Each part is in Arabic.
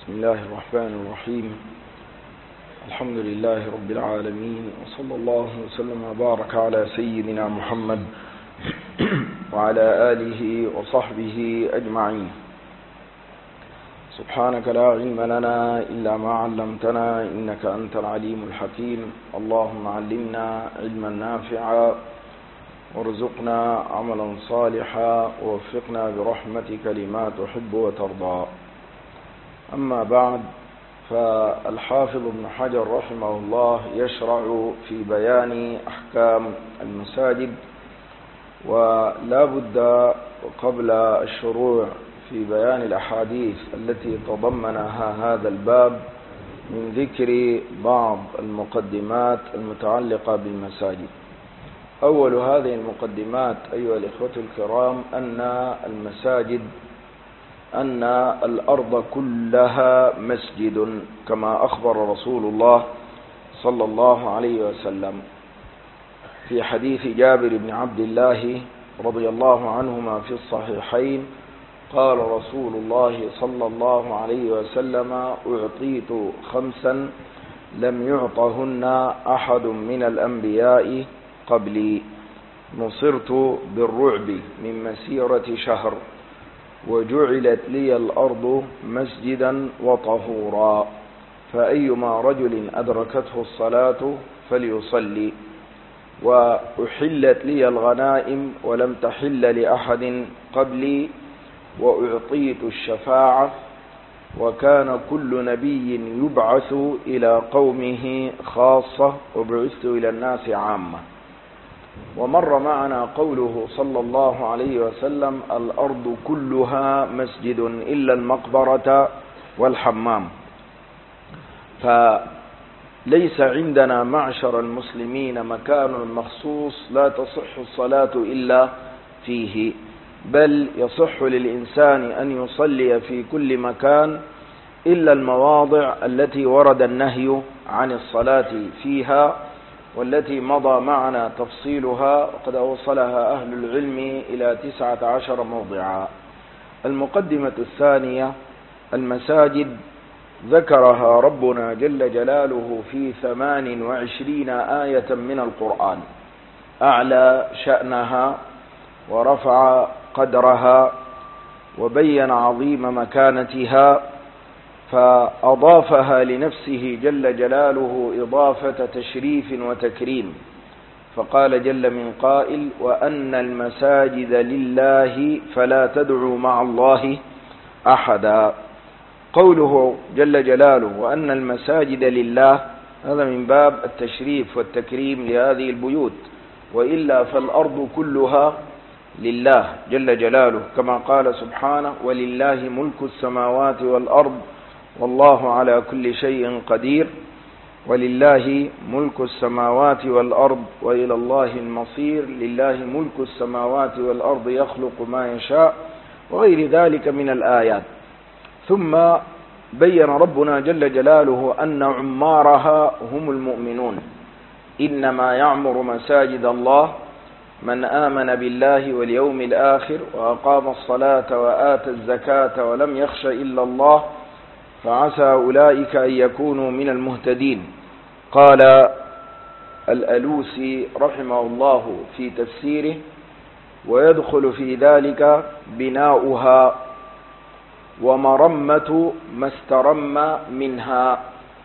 بسم الله الرحمن الرحيم. الحمد لله رب العالمين، وصلى الله وسلم وبارك على سيدنا محمد وعلى آله وصحبه أجمعين. سبحانك لا علم لنا إلا ما علمتنا إنك أنت العليم الحكيم. اللهم علمنا علما نافعا وارزقنا عملا صالحا ووفقنا برحمتك لما تحب وترضى. أما بعد، فالحافظ ابن حجر رحمه الله يشرع في بيان أحكام المساجد، ولا بد قبل الشروع في بيان الأحاديث التي تضمنها هذا الباب من ذكر بعض المقدمات المتعلقة بالمساجد. أول هذه المقدمات أيها الإخوة الكرام أن الأرض كلها مسجد، كما أخبر رسول الله صلى الله عليه وسلم في حديث جابر بن عبد الله رضي الله عنهما في الصحيحين: قال رسول الله صلى الله عليه وسلم: أعطيت 5 لم يعطهن أحد من الأنبياء قبلي، نصرت بالرعب من مسيرة شهر، وجعلت لي الأرض مسجدا وطهورا، فأيما رجل أدركته الصلاة فليصلي، وأحلت لي الغنائم ولم تحل لأحد قبلي، وأعطيت الشفاعة، وكان كل نبي يبعث إلى قومه خاصة وبعثت إلى الناس عامة. ومر معنا قوله صلى الله عليه وسلم: الأرض كلها مسجد إلا المقبرة والحمام. فليس عندنا معشر المسلمين مكان مخصوص لا تصح الصلاة إلا فيه، بل يصح للإنسان أن يصلي في كل مكان إلا المواضع التي ورد النهي عن الصلاة فيها، والتي مضى معنا تفصيلها وقد أوصلها أهل العلم إلى 19 موضعا. المقدمة الثانية: المساجد ذكرها ربنا جل جلاله في 28 آية من القرآن، أعلى شأنها ورفع قدرها وبين عظيم مكانتها، فأضافها لنفسه جل جلاله إضافة تشريف وتكريم، فقال جل من قائل: وأن المساجد لله فلا تدعوا مع الله أحدا. قوله جل جلاله وأن المساجد لله هذا من باب التشريف والتكريم لهذه البيوت، وإلا فالأرض كلها لله جل جلاله، كما قال سبحانه: ولله ملك السماوات والأرض والله على كل شيء قدير. ولله ملك السماوات والأرض وإلى الله المصير، لله ملك السماوات والأرض يخلق ما يشاء، وغير ذلك من الآيات. ثم بين ربنا جل جلاله أن عمارها هم المؤمنون: إنما يعمر مساجد الله من آمن بالله واليوم الآخر وأقام الصلاة وآتى الزكاة ولم يخش إلا الله فعسى أولئك أن يكونوا من المهتدين. قال الألوسي رحمه الله في تفسيره: ويدخل في ذلك بناؤها ومرمة ما استرم منها،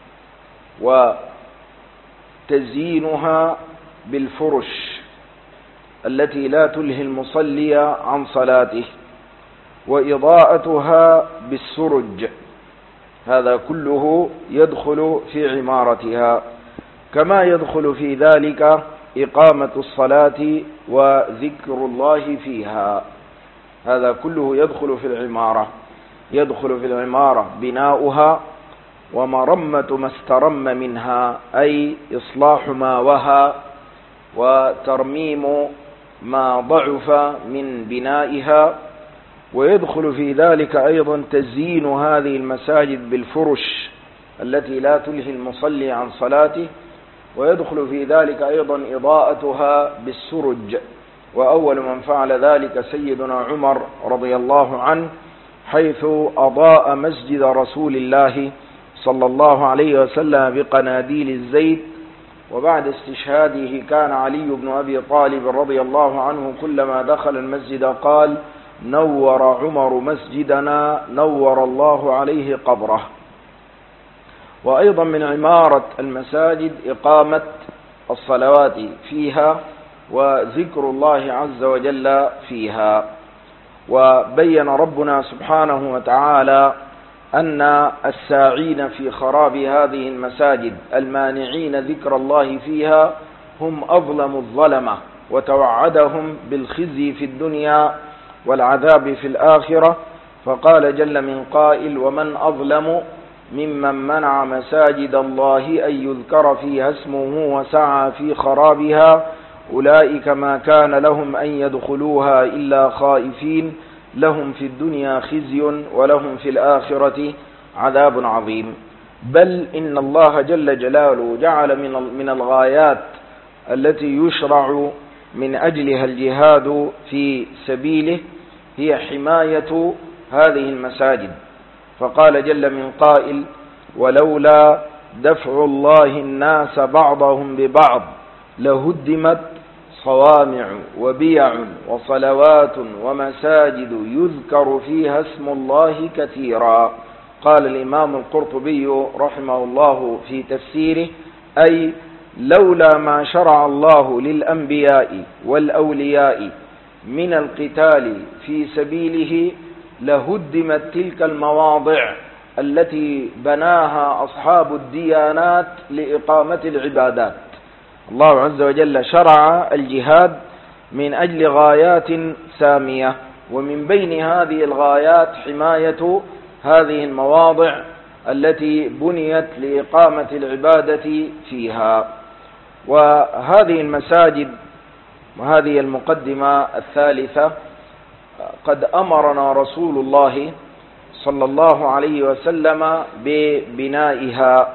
وتزيينها بالفرش التي لا تلهي المصلي عن صلاته، وإضاءتها بالسرج، هذا كله يدخل في عمارتها، كما يدخل في ذلك إقامة الصلاة وذكر الله فيها، هذا كله يدخل في العمارة. يدخل في العمارة بناؤها ومرمة ما استرم منها، أي إصلاح ما وهى وترميم ما ضعف من بنائها، ويدخل في ذلك أيضا تزيين هذه المساجد بالفرش التي لا تلهي المصلي عن صلاته، ويدخل في ذلك أيضا إضاءتها بالسرج. وأول من فعل ذلك سيدنا عمر رضي الله عنه، حيث أضاء مسجد رسول الله صلى الله عليه وسلم بقناديل الزيت. وبعد استشهاده كان علي بن أبي طالب رضي الله عنه كلما دخل المسجد قال: نور عمر مسجدنا نور الله عليه قبره. وأيضا من عمارة المساجد إقامة الصلوات فيها وذكر الله عز وجل فيها. وبين ربنا سبحانه وتعالى أن الساعين في خراب هذه المساجد المانعين ذكر الله فيها هم أظلم الظلمة، وتوعدهم بالخزي في الدنيا والعذاب في الآخرة. فقال جل من قائل: ومن أظلم ممن منع مساجد الله أن يذكر فيها اسمه وسعى في خرابها أولئك ما كان لهم أن يدخلوها إلا خائفين لهم في الدنيا خزي ولهم في الآخرة عذاب عظيم. بل إن الله جل جلاله جعل من الغايات التي يشرع من أجلها الجهاد في سبيله هي حماية هذه المساجد. فقال جل من قائل: ولولا دفع الله الناس بعضهم ببعض لهدمت صوامع وبيع وصلوات ومساجد يذكر فيها اسم الله كثيرا. قال الإمام القرطبي رحمه الله في تفسيره: أي لولا ما شرع الله للأنبياء والأولياء من القتال في سبيله لهدمت تلك المواضع التي بناها أصحاب الديانات لإقامة العبادات. الله عز وجل شرع الجهاد من أجل غايات سامية، ومن بين هذه الغايات حماية هذه المواضع التي بنيت لإقامة العبادة فيها. وهذه المساجد وهذه المقدمة الثالثة قد أمرنا رسول الله صلى الله عليه وسلم ببنائها،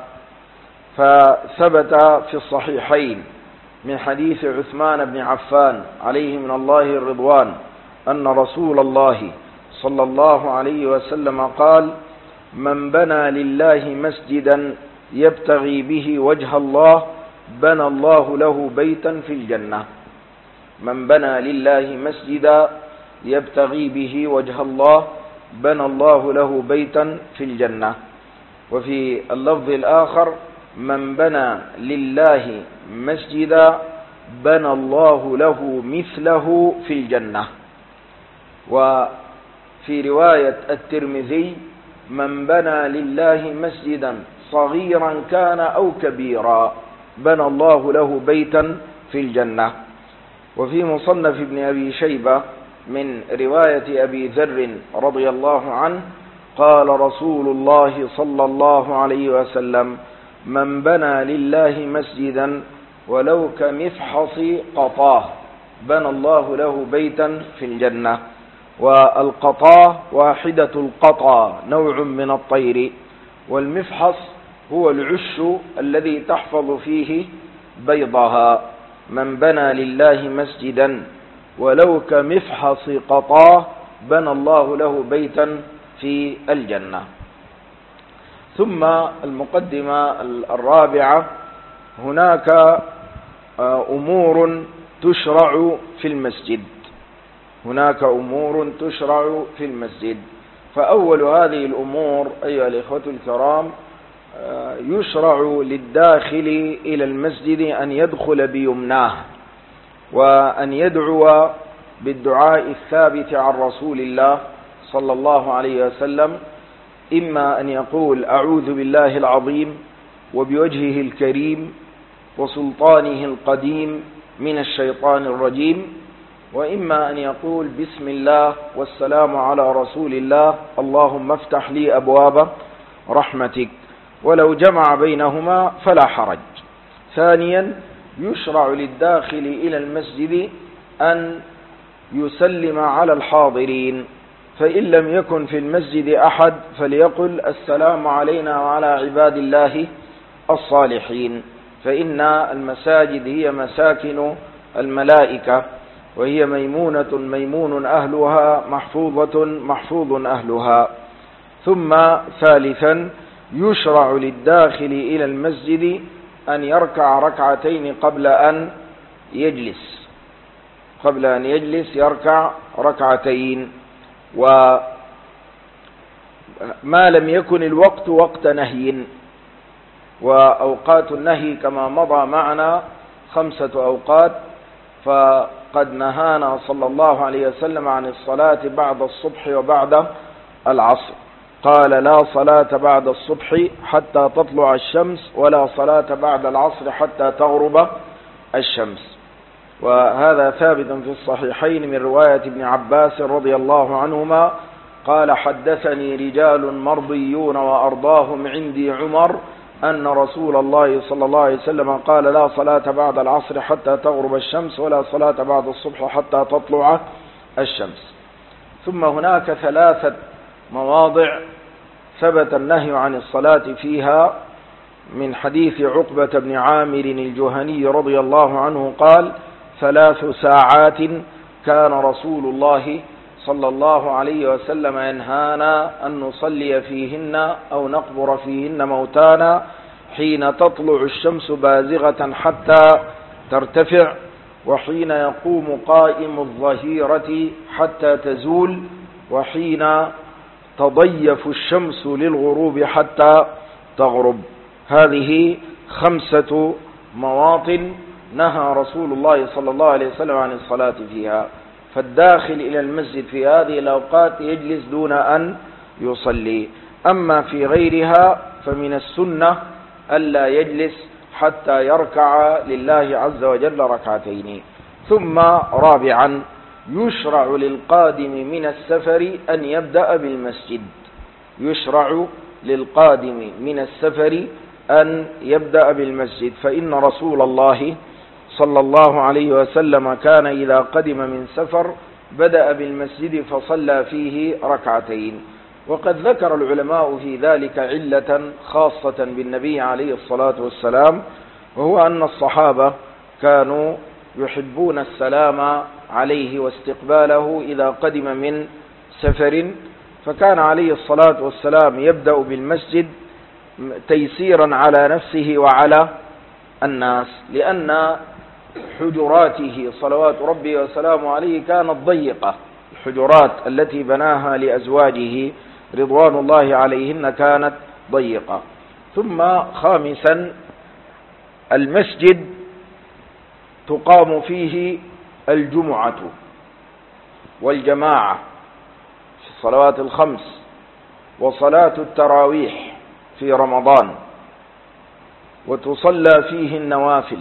فثبت في الصحيحين من حديث عثمان بن عفان عليه من الله الرضوان أن رسول الله صلى الله عليه وسلم قال: من بنى لله مسجدا يبتغي به وجه الله بنى الله له بيتا في الجنة. من بنى لله مسجدا يبتغي به وجه الله بنى الله له بيتا في الجنة. وفي اللفظ الآخر: من بنى لله مسجدا بنى الله له مثله في الجنة. وفي رواية الترمذي: من بنى لله مسجدا صغيرا كان أو كبيرا بنى الله له بيتا في الجنة. وفي مصنف ابن أبي شيبة من رواية أبي ذر رضي الله عنه قال رسول الله صلى الله عليه وسلم: من بنى لله مسجدا ولو كمفحص قطاه بنى الله له بيتا في الجنة. والقطاه واحدة القطا نوع من الطير، والمفحص هو العش الذي تحفظ فيه بيضها. من بنى لله مسجدا ولو كمفحص قطاه بنى الله له بيتا في الجنة. ثم المقدمة الرابعة: هناك أمور تشرع في المسجد. هناك أمور تشرع في المسجد. فأول هذه الأمور أيها الإخوة الكرام: يشرع للداخل إلى المسجد أن يدخل بيمناه، وأن يدعو بالدعاء الثابت عن رسول الله صلى الله عليه وسلم، إما أن يقول: أعوذ بالله العظيم وبوجهه الكريم وسلطانه القديم من الشيطان الرجيم، وإما أن يقول: بسم الله والسلام على رسول الله اللهم افتح لي أبواب رحمتك. ولو جمع بينهما فلا حرج. ثانيا: يشرع للداخل إلى المسجد أن يسلم على الحاضرين، فإن لم يكن في المسجد أحد فليقل: السلام علينا وعلى عباد الله الصالحين، فإن المساجد هي مساكن الملائكة. وهي ميمونة ميمون أهلها محفوظة محفوظ أهلها. ثم ثالثا يشرع للداخل إلى المسجد أن يركع ركعتين قبل أن يجلس يركع ركعتين، وما لم يكن الوقت وقت نهي. وأوقات النهي كما مضى معنا 5 أوقات، فقد نهانا صلى الله عليه وسلم عن الصلاة بعد الصبح وبعد العصر. قال: لا صلاة بعد الصبح حتى تطلع الشمس، ولا صلاة بعد العصر حتى تغرب الشمس. وهذا ثابت في الصحيحين من رواية ابن عباس رضي الله عنهما قال: حدثني رجال مرضيون وأرضاهم عندي عمر أن رسول الله صلى الله عليه وسلم قال: لا صلاة بعد العصر حتى تغرب الشمس، ولا صلاة بعد الصبح حتى تطلع الشمس. ثم هناك 3 مواضع ثبت النهي عن الصلاة فيها، من حديث عقبة بن عامر الجهني رضي الله عنه قال: 3 ساعات كان رسول الله صلى الله عليه وسلم ينهانا أن نصلي فيهن أو نقبر فيهن موتانا: حين تطلع الشمس بازغة حتى ترتفع، وحين يقوم قائم الظهيرة حتى تزول، وحين تضيف الشمس للغروب حتى تغرب. هذه 5 مواطن نهى رسول الله صلى الله عليه وسلم عن الصلاة فيها. فالداخل إلى المسجد في هذه الأوقات يجلس دون أن يصلي. أما في غيرها فمن السنة ألا يجلس حتى يركع لله عز وجل ركعتين. ثم رابعا يشرع للقادم من السفر أن يبدأ بالمسجد. يشرع للقادم من السفر أن يبدأ بالمسجد، فإن رسول الله صلى الله عليه وسلم كان إذا قدم من سفر بدأ بالمسجد فصلى فيه ركعتين. وقد ذكر العلماء في ذلك علة خاصة بالنبي عليه الصلاة والسلام، وهو أن الصحابة كانوا يحبون السلام عليه واستقباله إذا قدم من سفر، فكان عليه الصلاة والسلام يبدأ بالمسجد تيسيرا على نفسه وعلى الناس، لأن حجراته صلوات ربي وسلامه عليه كانت ضيقة. الحجرات التي بناها لأزواجه رضوان الله عليهن كانت ضيقة. ثم خامسا المسجد تقام فيه الجمعة والجماعة في الصلوات ال5، وصلاة التراويح في رمضان، وتصلى فيه النوافل،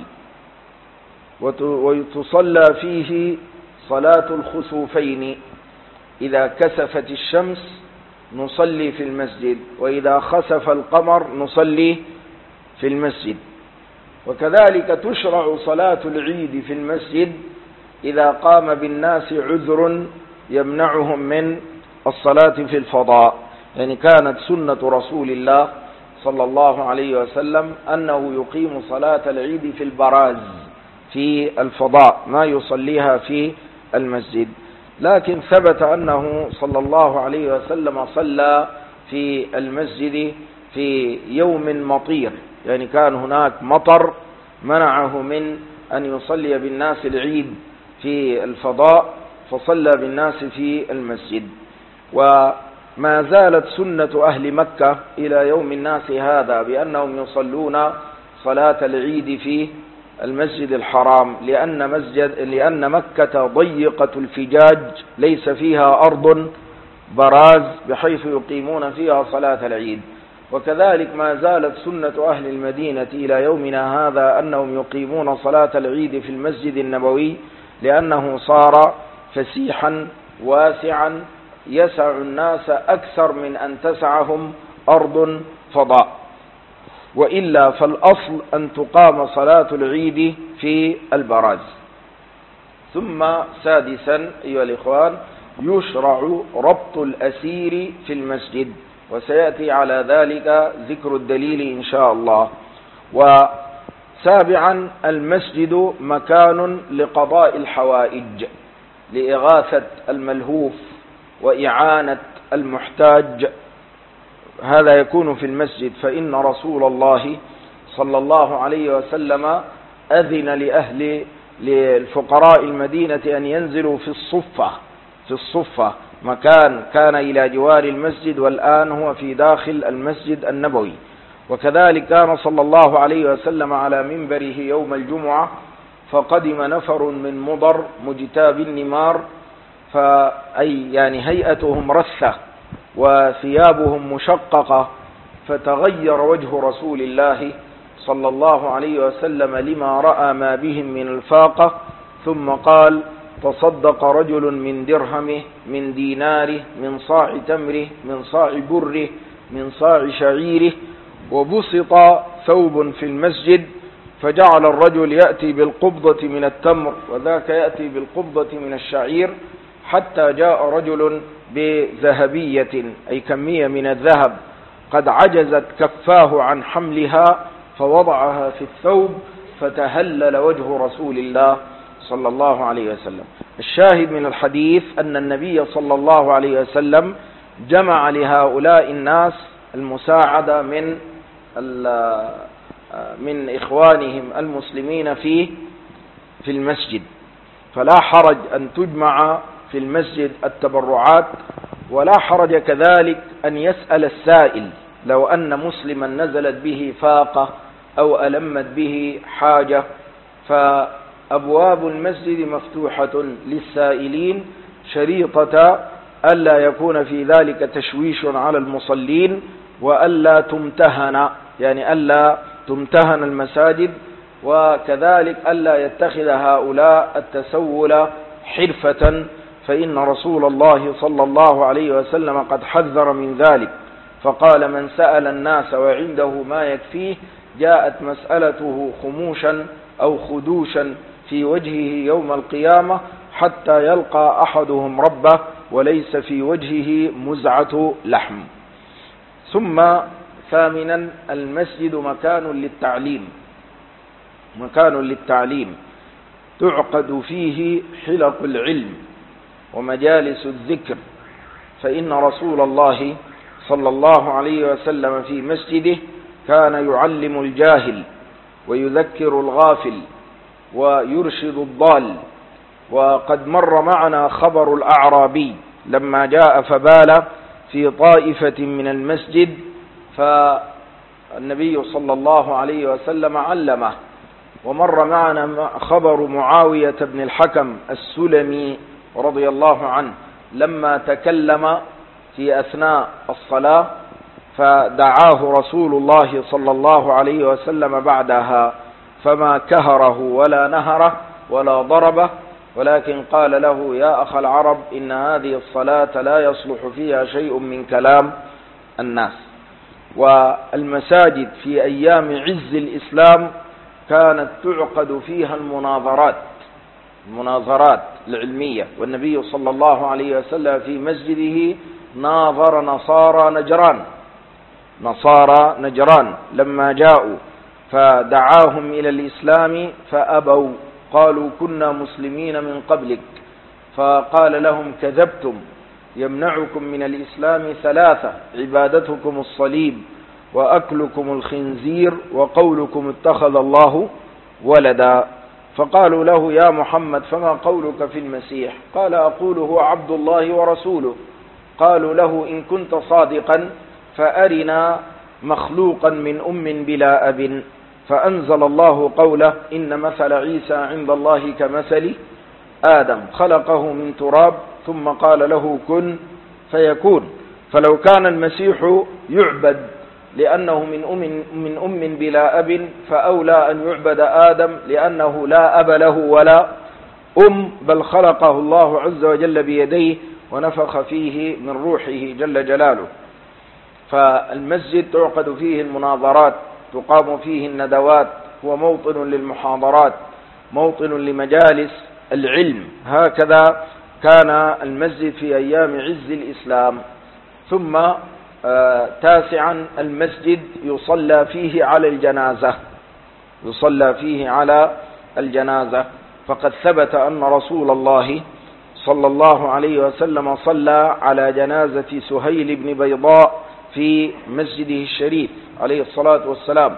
وتصلى فيه صلاة الخسوفين. إذا كسفت الشمس نصلي في المسجد، وإذا خسف القمر نصلي في المسجد. وكذلك تشرع صلاة العيد في المسجد إذا قام بالناس عذر يمنعهم من الصلاة في الفضاء. يعني كانت سنة رسول الله صلى الله عليه وسلم أنه يقيم صلاة العيد في البراز في الفضاء، ما يصليها في المسجد. لكن ثبت أنه صلى الله عليه وسلم صلى في المسجد في يوم مطير، يعني كان هناك مطر منعه من أن يصلي بالناس العيد في الفضاء، فصلى بالناس في المسجد. وما زالت سنة أهل مكة إلى يوم الناس هذا بأنهم يصلون صلاة العيد في المسجد الحرام، لأن مكة ضيقة الفجاج ليس فيها أرض براز بحيث يقيمون فيها صلاة العيد. وكذلك ما زالت سنة أهل المدينة إلى يومنا هذا أنهم يقيمون صلاة العيد في المسجد النبوي، لأنه صار فسيحا واسعا يسع الناس أكثر من أن تسعهم أرض فضاء. وإلا فالأصل أن تقام صلاة العيد في البراز. ثم سادسا أيها الإخوان يشرع ربط الأسير في المسجد، وسيأتي على ذلك ذكر الدليل إن شاء الله. وسابعا المسجد مكان لقضاء الحوائج، لإغاثة الملهوف وإعانة المحتاج، هذا يكون في المسجد. فإن رسول الله صلى الله عليه وسلم أذن للفقراء المدينة أن ينزلوا في الصفة مكان كان إلى جوار المسجد، والآن هو في داخل المسجد النبوي. وكذلك كان صلى الله عليه وسلم على منبره يوم الجمعة، فقدم نفر من مضر مجتاب النمار، يعني هيئتهم رثة وثيابهم مشققة، فتغير وجه رسول الله صلى الله عليه وسلم لما رأى ما بهم من الفاقة، ثم قال: تصدق رجل من درهمه، من ديناره، من صاع تمره، من صاع بره، من صاع شعيره. وبسط ثوب في المسجد، فجعل الرجل يأتي بالقبضة من التمر، وذاك يأتي بالقبضة من الشعير، حتى جاء رجل بذهبية أي كمية من الذهب قد عجزت كفاه عن حملها، فوضعها في الثوب، فتهلل وجه رسول الله صلى الله عليه وسلم. الشاهد من الحديث أن النبي صلى الله عليه وسلم جمع لهؤلاء الناس المساعدة من إخوانهم المسلمين في المسجد. فلا حرج أن تجمع في المسجد التبرعات، ولا حرج كذلك أن يسأل السائل لو أن مسلما نزلت به فاقة أو ألمت به حاجة، فأبواب المسجد مفتوحة للسائلين، شريطة ألا يكون في ذلك تشويش على المصلين، وألا تمتهن، يعني ألا تمتهن المساجد، وكذلك ألا يتخذ هؤلاء التسول حرفة، فإن رسول الله صلى الله عليه وسلم قد حذر من ذلك، فقال: من سأل الناس وعنده ما يكفيه جاءت مسألته خموشا أو خدوشا في وجهه يوم القيامة، حتى يلقى أحدهم ربه وليس في وجهه مزعة لحم. ثم ثامنا، المسجد مكان للتعليم تعقد فيه حلق العلم ومجالس الذكر، فإن رسول الله صلى الله عليه وسلم في مسجده كان يعلم الجاهل ويذكر الغافل ويرشد الضال. وقد مر معنا خبر الأعرابي لما جاء فبال في طائفة من المسجد، فالنبي صلى الله عليه وسلم علمه. ومر معنا خبر معاوية بن الحكم السلمي رضي الله عنه لما تكلم في أثناء الصلاة، فدعاه رسول الله صلى الله عليه وسلم بعدها، فما كهره ولا نهره ولا ضربه، ولكن قال له: يا أخ العرب، إن هذه الصلاة لا يصلح فيها شيء من كلام الناس. والمساجد في أيام عز الإسلام كانت تعقد فيها المناظرات العلمية، والنبي صلى الله عليه وسلم في مسجده ناظر نصارى نجران لما جاءوا، فدعاهم إلى الإسلام فأبوا، قالوا: كنا مسلمين من قبلك. فقال لهم: كذبتم، يمنعكم من الإسلام ثلاثة: عبادتكم الصليب، وأكلكم الخنزير، وقولكم اتخذ الله ولدا. فقالوا له: يا محمد، فما قولك في المسيح؟ قال: أقول هو عبد الله ورسوله. قالوا له: إن كنت صادقا فأرنا مخلوقا من أم بلا أب. فأنزل الله قوله: إن مثل عيسى عند الله كمثل آدم، خلقه من تراب ثم قال له كن فيكون. فلو كان المسيح يعبد لأنه من أم بلا أب، فأولى أن يعبد آدم لأنه لا أب له ولا أم، بل خلقه الله عز وجل بيديه ونفخ فيه من روحه جل جلاله. فالمسجد تعقد فيه المناظرات، تقام فيه الندوات، هو موطن للمحاضرات، موطن لمجالس العلم. هكذا كان المسجد في أيام عز الإسلام. ثم تاسعا، المسجد يصلى فيه على الجنازة، فقد ثبت أن رسول الله صلى الله عليه وسلم صلى على جنازة سهيل بن بيضاء في مسجده الشريف عليه الصلاة والسلام.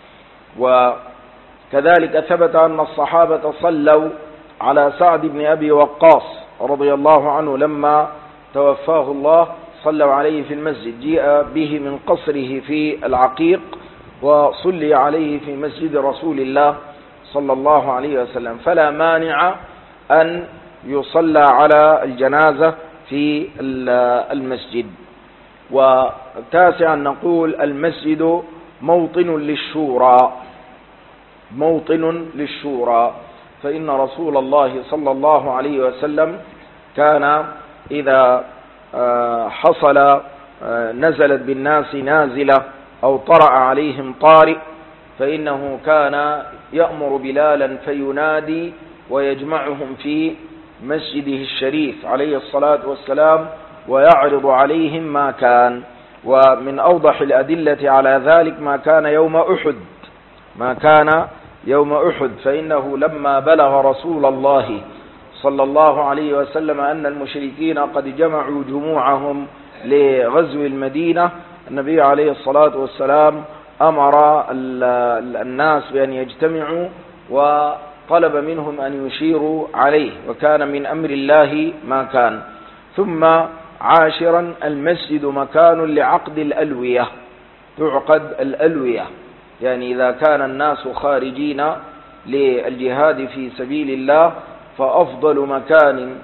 وكذلك ثبت أن الصحابة صلوا على سعد بن أبي وقاص رضي الله عنه لما توفاه الله، صلوا عليه في المسجد، جيء به من قصره في العقيق وصلي عليه في مسجد رسول الله صلى الله عليه وسلم، فلا مانع أن يصلى على الجنازة في المسجد. وتاسعا نقول المسجد موطن للشورى، موطن للشورى، فإن رسول الله صلى الله عليه وسلم كان إذا حصل نزلت بالناس نازلة أو طرأ عليهم طارئ فإنه كان يأمر بلالا فينادي ويجمعهم في مسجده الشريف عليه الصلاة والسلام ويعرض عليهم ما كان. ومن أوضح الأدلة على ذلك ما كان يوم أحد، ما كان يوم أحد، فإنه لما بلغ رسول الله صلى الله عليه وسلم أن المشركين قد جمعوا جموعهم لغزو المدينة، النبي عليه الصلاة والسلام أمر الناس بأن يجتمعوا وطلب منهم أن يشيروا عليه، وكان من أمر الله ما كان. ثم عاشرا المسجد مكان لعقد الألوية، تعقد الألوية، يعني إذا كان الناس خارجين للجهاد في سبيل الله فأفضل مكان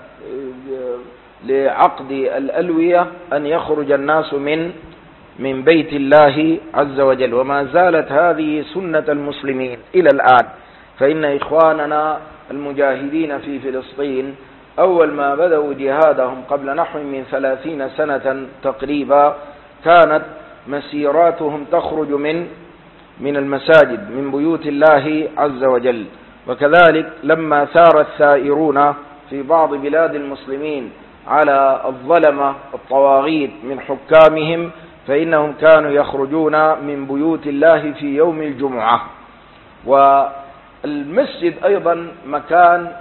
لعقد الألوية أن يخرج الناس من بيت الله عز وجل. وما زالت هذه سنة المسلمين إلى الآن، فإن إخواننا المجاهدين في فلسطين أول ما بدأوا جهادهم قبل نحو من 30 سنة تقريبا كانت مسيراتهم تخرج من المساجد، من بيوت الله عز وجل. وكذلك لما ثار الثائرون في بعض بلاد المسلمين على الظلمة الطواغيت من حكامهم فإنهم كانوا يخرجون من بيوت الله في يوم الجمعة. والمسجد أيضا مكان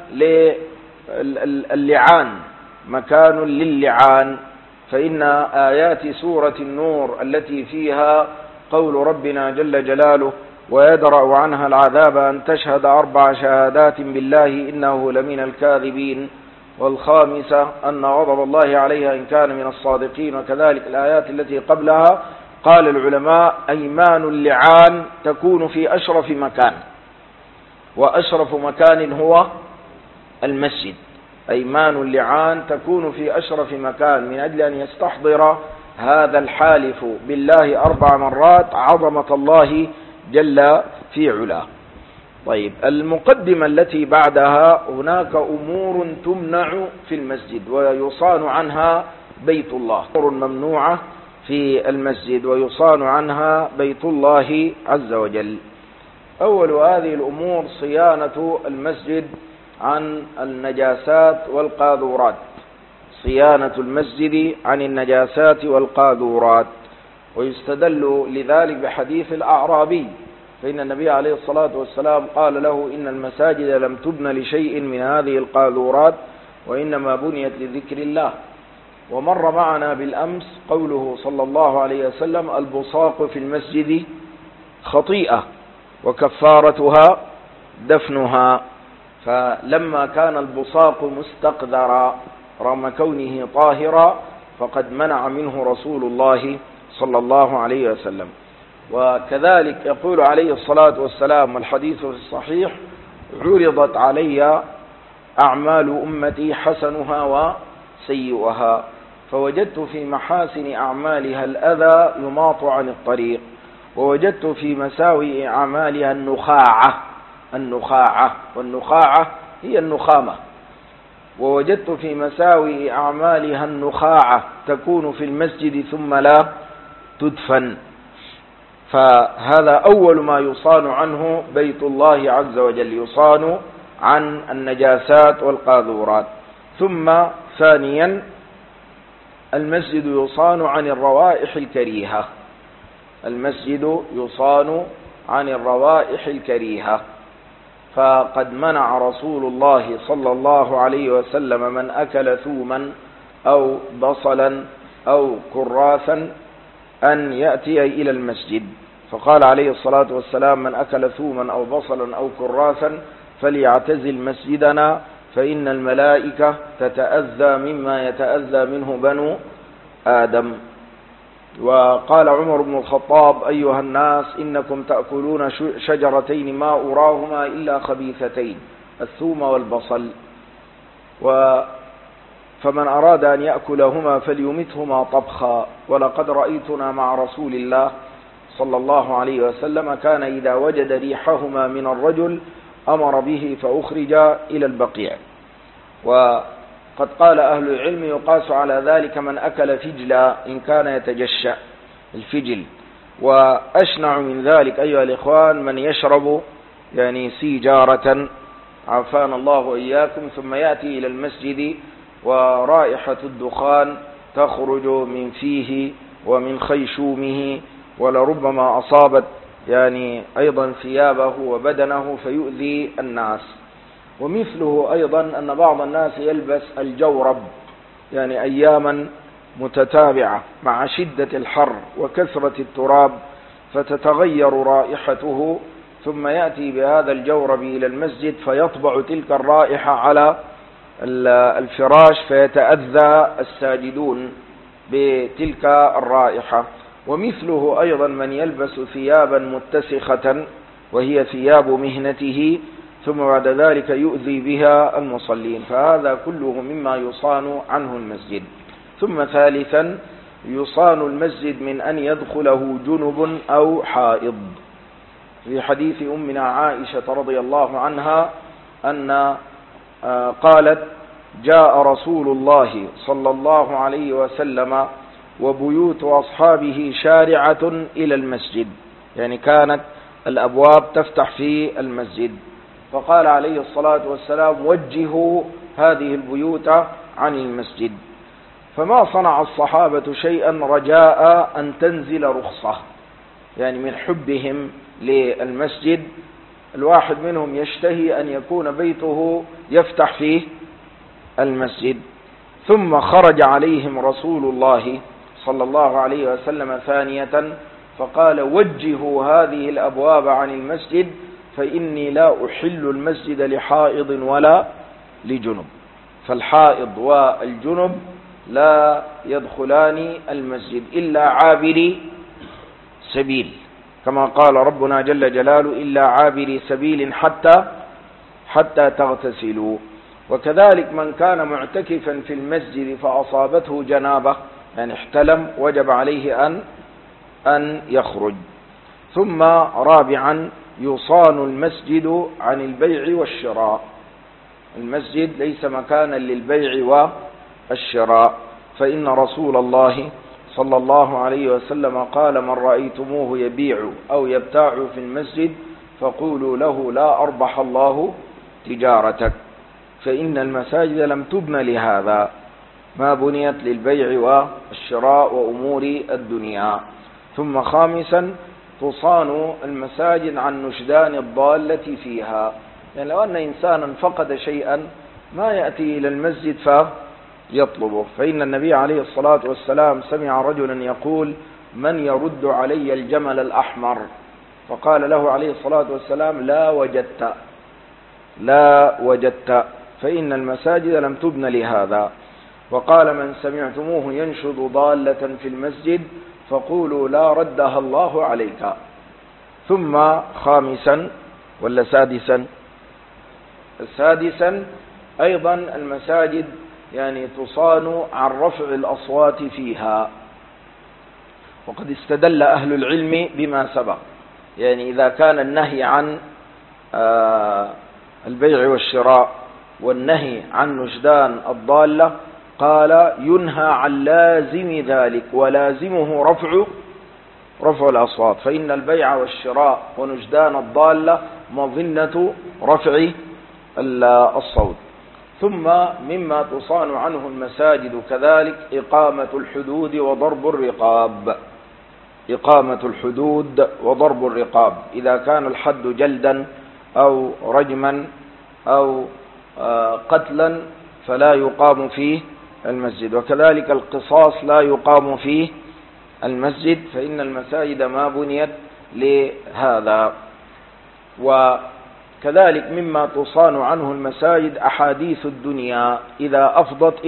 للعان، مكان للعان، فإن آيات سورة النور التي فيها قول ربنا جل جلاله ويدرأ عنها العذاب أن تشهد 4 شهادات بالله إنه لمن الكاذبين، والخامسة أن غضب الله عليها إن كان من الصادقين. وكذلك الآيات التي قبلها قال العلماء أيمان اللعان تكون في أشرف مكان، وأشرف مكان هو المسجد. أيمان اللعان تكون في أشرف مكان من أجل أن يستحضر هذا الحالف بالله 4 مرات عظمة الله جل في علاه. طيب، المقدمة التي بعدها هناك أمور تمنع في المسجد ويصان عنها بيت الله، أمور ممنوعة في المسجد ويصان عنها بيت الله عز وجل. أول هذه الأمور صيانة المسجد عن النجاسات والقاذورات، صيانة المسجد عن النجاسات والقاذورات. ويستدل لذلك بحديث الأعرابي، فإن النبي عليه الصلاة والسلام قال له إن المساجد لم تبن لشيء من هذه القاذورات وإنما بنيت لذكر الله. ومر معنا بالأمس قوله صلى الله عليه وسلم البصاق في المسجد خطيئة وكفارتها دفنها، فلما كان البصاق مستقذرا رغم كونه طاهرا فقد منع منه رسول الله صلى الله عليه وسلم. وكذلك يقول عليه الصلاة والسلام والحديث في الصحيح عرضت علي أعمال أمتي حسنها وسيئها فوجدت في محاسن أعمالها الأذى يماط عن الطريق، ووجدت في مساوئ أعمالها النخاعة والنخاعة هي النخامة، ووجدت في مساوئ أعمالها النخاعة تكون في المسجد ثم لا تدفن. فهذا أول ما يصان عنه بيت الله عز وجل، يصان عن النجاسات والقاذورات. ثم ثانيا المسجد يصان عن الروائح الكريهة، المسجد يصان عن الروائح الكريهة. فقد منع رسول الله صلى الله عليه وسلم من أكل ثوما أو بصلا أو كراثا أن يأتي إلى المسجد، فقال عليه الصلاة والسلام: من أكل ثوما أو بصلا أو كراثا فليعتزل مسجدنا فإن الملائكة تتأذى مما يتأذى منه بنو آدم. وقال عمر بن الخطاب: أيها الناس إنكم تأكلون شجرتين ما أراهما إلا خبيثتين، الثوم والبصل، فمن أراد أن يأكلهما فليمتهما طبخا، ولقد رأيتنا مع رسول الله صلى الله عليه وسلم كان إذا وجد ريحهما من الرجل أمر به فأخرج إلى البقيع. وقد قال أهل العلم: يقاس على ذلك من أكل فجلا إن كان يتجشأ الفجل. وأشنع من ذلك أيها الإخوان من يشرب سيجارة، عافانا الله وإياكم، ثم يأتي إلى المسجد ورائحة الدخان تخرج من فيه ومن خيشومه، ولربما أصابت أيضا ثيابه وبدنه فيؤذي الناس. ومثله أيضا أن بعض الناس يلبس الجورب أياما متتابعة مع شدة الحر وكثرة التراب فتتغير رائحته، ثم يأتي بهذا الجورب إلى المسجد فيطبع تلك الرائحة على الفراش فيتأذى الساجدون بتلك الرائحة. ومثله أيضا من يلبس ثيابا متسخة وهي ثياب مهنته ثم بعد ذلك يؤذي بها المصلين، فهذا كله مما يصان عنه المسجد. ثم ثالثا يصان المسجد من أن يدخله جنب أو حائض، في حديث أمنا عائشة رضي الله عنها أن قالت: جاء رسول الله صلى الله عليه وسلم وبيوت أصحابه شارعة إلى المسجد، كانت الأبواب تفتح في المسجد، فقال عليه الصلاة والسلام: وجهوا هذه البيوت عن المسجد. فما صنع الصحابة شيئا رجاء أن تنزل رخصة، من حبهم للمسجد الواحد منهم يشتهي أن يكون بيته يفتح فيه المسجد. ثم خرج عليهم رسول الله صلى الله عليه وسلم ثانية فقال: وجهوا هذه الأبواب عن المسجد فإني لا أحل المسجد لحائض ولا لجنب، فالحائض والجنب لا يدخلان المسجد إلا عابري سبيل، كما قال ربنا جل جلاله: إلا عابري سبيل حتى تغتسلوا. وكذلك من كان معتكفا في المسجد فأصابته جنابة احتلم وجب عليه أن يخرج. ثم رابعا يصان المسجد عن البيع والشراء، المسجد ليس مكانا للبيع والشراء، فإن رسول الله صلى الله عليه وسلم قال: من رأيتموه يبيع أو يبتاع في المسجد فقولوا له: لا أربح الله تجارتك، فإن المساجد لم تبن لهذا، ما بنيت للبيع والشراء وأمور الدنيا. ثم خامسا تصان المساجد عن نشدان الضالة فيها، لو أن إنسانا فقد شيئا ما يأتي إلى المسجد فيطلبه، فإن النبي عليه الصلاة والسلام سمع رجلا يقول: من يرد علي الجمل الأحمر؟ فقال له عليه الصلاة والسلام: لا وجدت، فإن المساجد لم تبن لهذا. وقال: من سمعتموه ينشد ضالة في المسجد فقولوا: لا ردها الله عليك. ثم خامسا ولا سادسا أيضا المساجد تصان عن رفع الأصوات فيها، وقد استدل أهل العلم بما سبق، إذا كان النهي عن البيع والشراء والنهي عن نشدان الضالة قال: ينهى عن لازم ذلك، ولازمه رفع الأصوات، فإن البيع والشراء ونشدان الضالة مظنة رفع الصوت. ثم مما تصان عنه المساجد كذلك إقامة الحدود وضرب الرقاب، إذا كان الحد جلدا أو رجما أو قتلا فلا يقام فيه المسجد، وكذلك القصاص لا يقام فيه المسجد، فإن المساجد ما بنيت لهذا. وكذلك مما تصان عنه المساجد أحاديث الدنيا إذا أفضت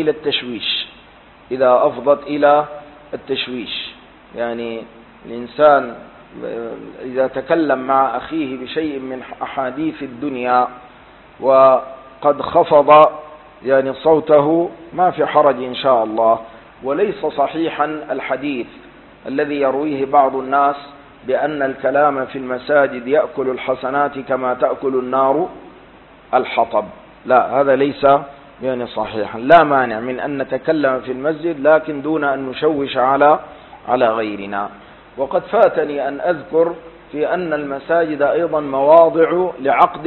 إلى التشويش، يعني الإنسان إذا تكلم مع أخيه بشيء من أحاديث الدنيا وقد خفض يعني صوته ما في حرج إن شاء الله. وليس صحيحا الحديث الذي يرويه بعض الناس بأن الكلام في المساجد يأكل الحسنات كما تأكل النار الحطب، لا، هذا ليس يعني صحيحا. لا مانع من أن نتكلم في المسجد لكن دون أن نشوش على غيرنا. وقد فاتني أن أذكر في أن المساجد أيضا مواضع لعقد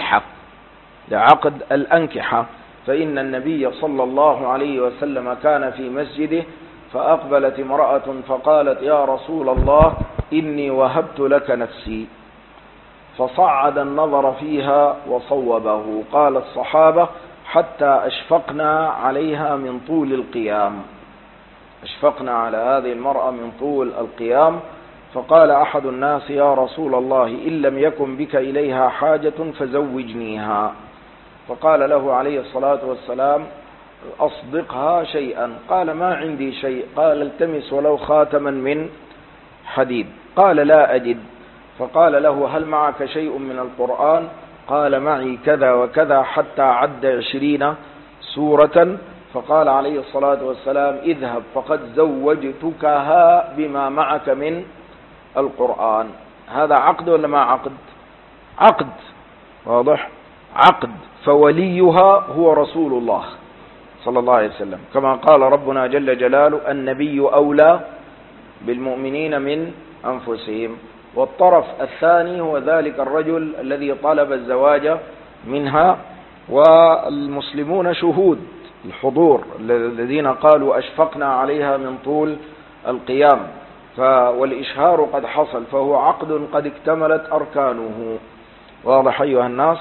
الأنكحة، فإن النبي صلى الله عليه وسلم كان في مسجده فأقبلت امرأة فقالت: يا رسول الله إني وهبت لك نفسي، فصعد النظر فيها وصوبه. قال الصحابة: حتى أشفقنا عليها من طول القيام، أشفقنا على هذه المرأة من طول القيام. فقال أحد الناس: يا رسول الله إن لم يكن بك إليها حاجة فزوجنيها. فقال له عليه الصلاة والسلام: أصدقها شيئا. قال: ما عندي شيء. قال: التمس ولو خاتما من حديد. قال: لا أجد. فقال له: هل معك شيء من القرآن؟ قال: معي كذا وكذا، حتى عد 20 سورة. فقال عليه الصلاة والسلام: اذهب فقد زوجتكها بما معك من القرآن. هذا عقد ولا ما عقد؟ عقد، واضح، عقد. فوليها هو رسول الله صلى الله عليه وسلم، كما قال ربنا جل جلاله: النبي أولى بالمؤمنين من أنفسهم. والطرف الثاني هو ذلك الرجل الذي طلب الزواج منها، والمسلمون شهود الحضور الذين قالوا: أشفقنا عليها من طول القيام، والإشهار قد حصل، فهو عقد قد اكتملت أركانه. واضح أيها الناس؟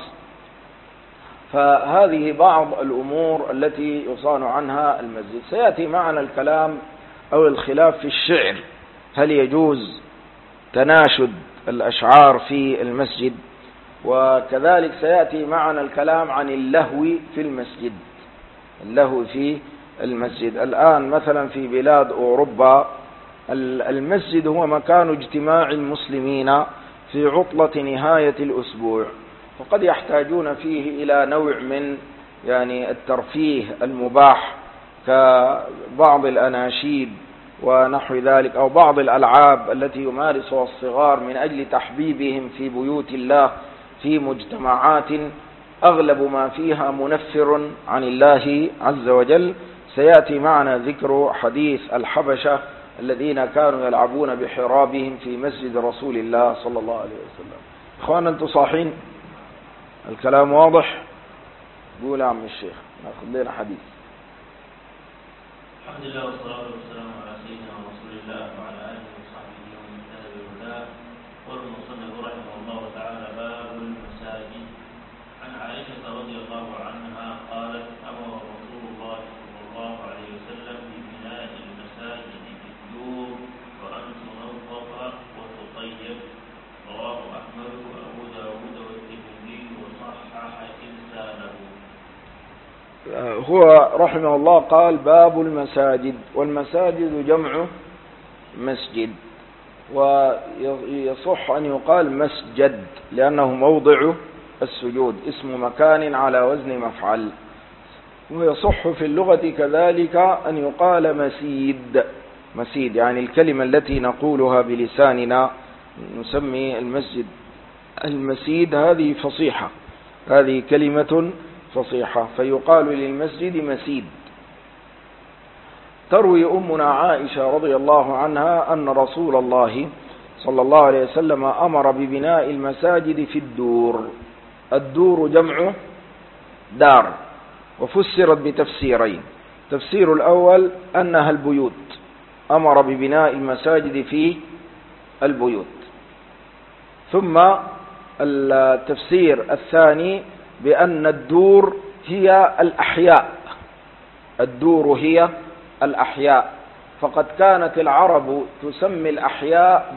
فهذه بعض الأمور التي يصان عنها المسجد. سيأتي معنا الكلام أو الخلاف في الشعر، هل يجوز تناشد الأشعار في المسجد؟ وكذلك سيأتي معنا الكلام عن اللهو في المسجد، اللهو في المسجد. الآن مثلا في بلاد أوروبا المسجد هو مكان اجتماع المسلمين في عطلة نهاية الأسبوع، فقد يحتاجون فيه إلى نوع من يعني الترفيه المباح كبعض الأناشيد ونحو ذلك، أو بعض الألعاب التي يمارسها الصغار من أجل تحبيبهم في بيوت الله في مجتمعات أغلب ما فيها منفر عن الله عز وجل. سيأتي معنا ذكر حديث الحبشة الذين كانوا يلعبون بحرابهم في مسجد رسول الله صلى الله عليه وسلم. إخوانا أنتم صاحين؟ الكلام واضح؟ قول يا عم الشيخ، ناخذ لنا حديث. الحمد لله والصلاة والسلام على سيدنا رسول الله وعلى آله وصحبه ومن اهتدى بهداه. قال المصنف رحمه الله تعالى: باب المساجد. عن عائشة رضي الله عنها قالت: أمر رسول الله صلى الله عليه وسلم ببناء المساجد في الدور وأن تنظف وتطيب. رواه أحمد وأبو داود والترمذي وصحح إرساله. هو رحمه الله قال: باب المساجد، والمساجد جمع مسجد، ويصح أن يقال مسجد لأنه موضع السجود، اسم مكان على وزن مفعل. ويصح في اللغة كذلك أن يقال مسيد، مسيد يعني الكلمة التي نقولها بلساننا نسمي المسجد المسيد، هذه فصيحة، هذه كلمة فصيحة، فيقال للمسجد مسيد. تروي أمنا عائشة رضي الله عنها أن رسول الله صلى الله عليه وسلم أمر ببناء المساجد في الدور. الدور جمع دار، وفسرت بتفسيرين: التفسير الأول أنها البيوت، أمر ببناء المساجد في البيوت. ثم التفسير الثاني بأن الدور هي الأحياء، الدور هي الأحياء، فقد كانت العرب تسمي الأحياء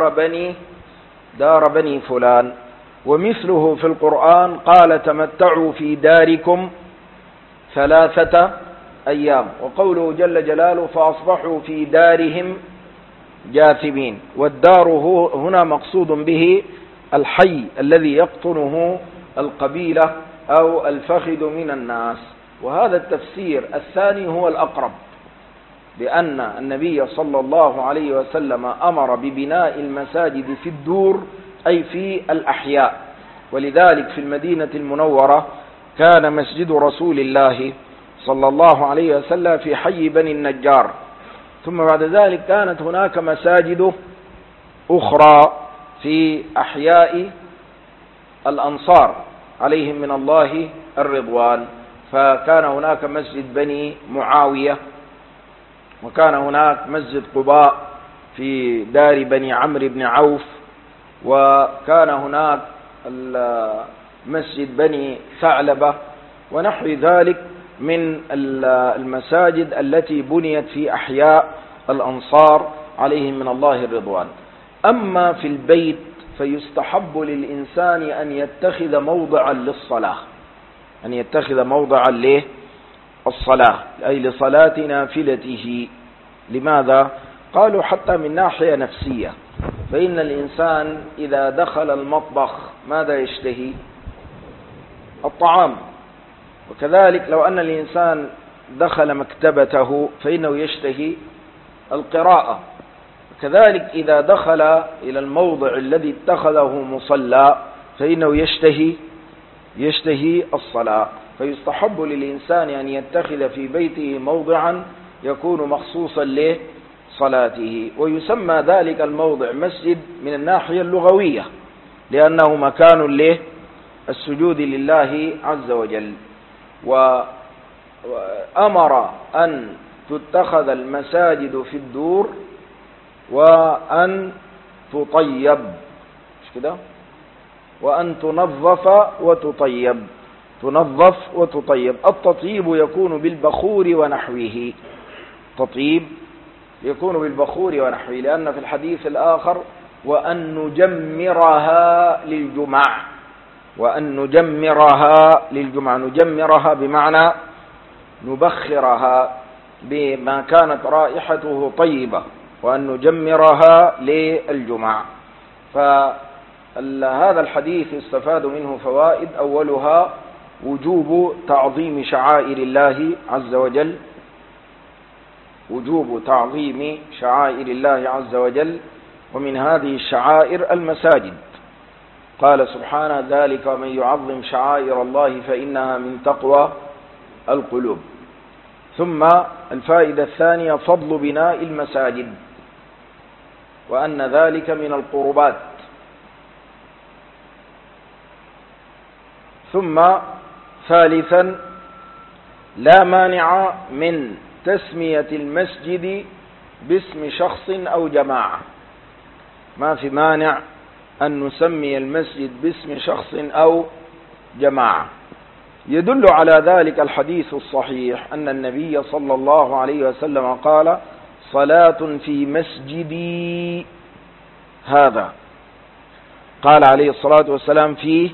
دار بني فلان. ومثله في القرآن قال تمتعوا في داركم 3 أيام، وقوله جل جلاله فأصبحوا في دارهم جاثمين. والدار هنا مقصود به الحي الذي يقطنه القبيلة أو الفخذ من الناس. وهذا التفسير الثاني هو الأقرب، بأن النبي صلى الله عليه وسلم أمر ببناء المساجد في الدور أي في الأحياء. ولذلك في المدينة المنورة كان مسجد رسول الله صلى الله عليه وسلم في حي بني النجار، ثم بعد ذلك كانت هناك مساجد أخرى في أحياء الأنصار عليهم من الله الرضوان، فكان هناك مسجد بني معاوية، وكان هناك مسجد قباء في دار بني عمرو بن عوف، وكان هناك مسجد بني ثعلبة ونحو ذلك من المساجد التي بنيت في أحياء الأنصار عليهم من الله الرضوان. أما في البيت فيستحب للإنسان أن يتخذ موضعا للصلاة، أن يتخذ موضعا للصلاة أي لصلاة نافلته. لماذا؟ قالوا حتى من ناحية نفسية، فإن الإنسان إذا دخل المطبخ ماذا يشتهي؟ الطعام. وكذلك لو أن الإنسان دخل مكتبته فإنه يشتهي القراءة. كذلك إذا دخل إلى الموضع الذي اتخذه مصلى فإنه يشتهي الصلاة. فيستحب للإنسان أن يتخذ في بيته موضعا يكون مخصوصا لصلاته، ويسمى ذلك الموضع مسجد من الناحية اللغوية لأنه مكان للسجود لله عز وجل. وأمر أن تتخذ المساجد في الدور وأن تطيب، مش كده؟ وأن تنظف وتطيب. التطيب يكون بالبخور ونحوه، تطيب يكون بالبخور ونحوه، لأن في الحديث الآخر وأن نجمرها نجمرها بمعنى نبخرها بما كانت رائحته طيبة، وأن نجمرها للجمع. فهذا الحديث استفاد منه فوائد، أولها وجوب تعظيم شعائر الله عز وجل، ومن هذه الشعائر المساجد. قال سبحانه ذلك ومن يعظم شعائر الله فإنها من تقوى القلوب. ثم الفائدة الثانية فضل بناء المساجد، وأن ذلك من القربات. ثم ثالثا لا مانع من تسمية المسجد باسم شخص أو جماعة، ما في مانع أن نسمي المسجد باسم شخص أو جماعة. يدل على ذلك الحديث الصحيح أن النبي صلى الله عليه وسلم قال صلاة في مسجدي هذا، قال عليه الصلاة والسلام في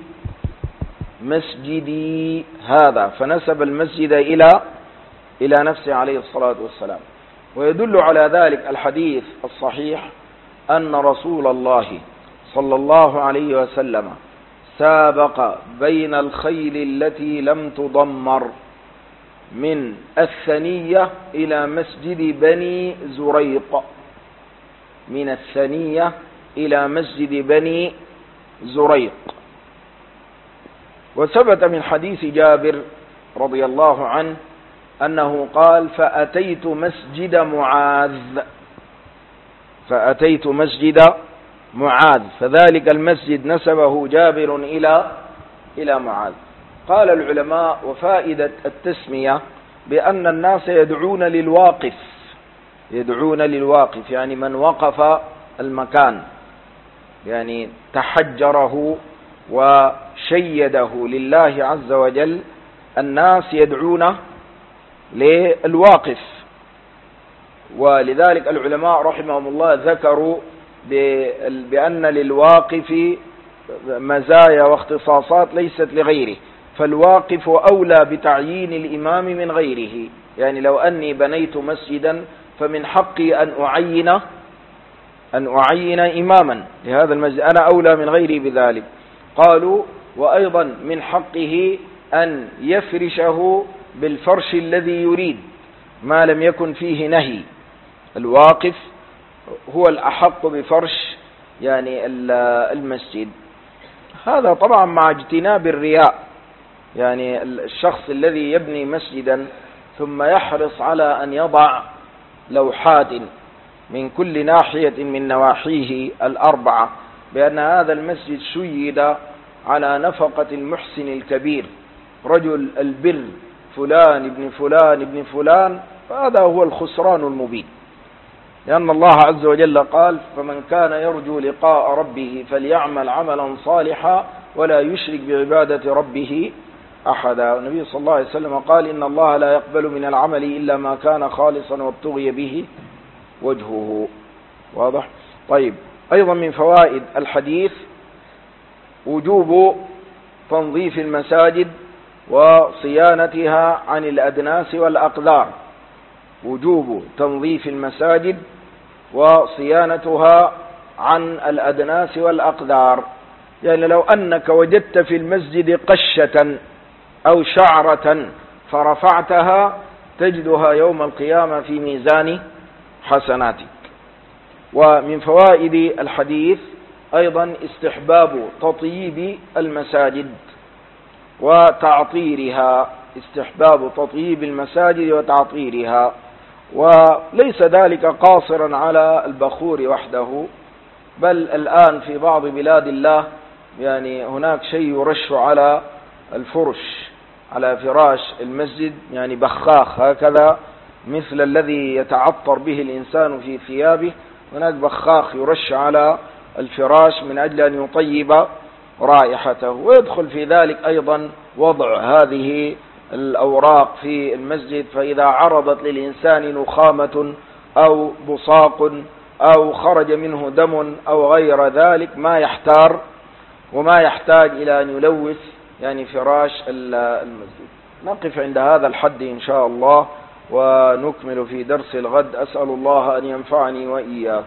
مسجدي هذا، فنسب المسجد إلى نفسه عليه الصلاة والسلام. ويدل على ذلك الحديث الصحيح أن رسول الله صلى الله عليه وسلم سابق بين الخيل التي لم تضمر من الثنية إلى مسجد بني زريق، من الثنية إلى مسجد بني زريق. وثبت من حديث جابر رضي الله عنه أنه قال فأتيت مسجد معاذ، فذلك المسجد نسبه جابر إلى معاذ. قال العلماء وفائدة التسمية بأن الناس يدعون للواقف، يعني من وقف المكان، يعني تحجره وشيده لله عز وجل، الناس يدعون للواقف. ولذلك العلماء رحمهم الله ذكروا بأن للواقف مزايا واختصاصات ليست لغيره، فالواقف أولى بتعيين الإمام من غيره. يعني لو أني بنيت مسجدا فمن حقي أن أعين إماما لهذا المسجد، أنا أولى من غيري بذلك. قالوا وأيضا من حقه أن يفرشه بالفرش الذي يريد ما لم يكن فيه نهي. الواقف هو الأحق بفرش يعني المسجد. هذا طبعا مع اجتناب الرياء. يعني الشخص الذي يبني مسجدا ثم يحرص على أن يضع لوحات من كل ناحية من نواحيه الأربعة بأن هذا المسجد شيد على نفقة المحسن الكبير رجل البر فلان ابن فلان ابن فلان، فهذا هو الخسران المبين. لأن الله عز وجل قال فمن كان يرجو لقاء ربه فليعمل عملا صالحا ولا يشرك بعبادة ربه أحدا. النبي صلى الله عليه وسلم قال إن الله لا يقبل من العمل إلا ما كان خالصا وابتغي به وجهه. واضح؟ طيب، أيضا من فوائد الحديث وجوب تنظيف المساجد وصيانتها عن الأدناس والأقذار. وجوب تنظيف المساجد وصيانتها عن الأدناس والأقذار. يعني لو أنك وجدت في المسجد قشة أو شعرة فرفعتها تجدها يوم القيامة في ميزان حسناتك. ومن فوائد الحديث أيضا استحباب تطييب المساجد وتعطيرها. استحباب تطييب المساجد وتعطيرها، وليس ذلك قاصرا على البخور وحده، بل الآن في بعض بلاد الله يعني هناك شيء يرش على الفرش، على فراش المسجد، يعني بخاخ هكذا مثل الذي يتعطر به الإنسان في ثيابه، هناك بخاخ يرش على الفراش من أجل أن يطيب رائحته. ويدخل في ذلك أيضا وضع هذه الأوراق في المسجد، فإذا عرضت للإنسان نخامة أو بصاق أو خرج منه دم أو غير ذلك ما يحتار وما يحتاج إلى أن يلوث يعني فراش المسجد. نقف عند هذا الحد إن شاء الله ونكمل في درس الغد. أسأل الله أن ينفعني وإياكم.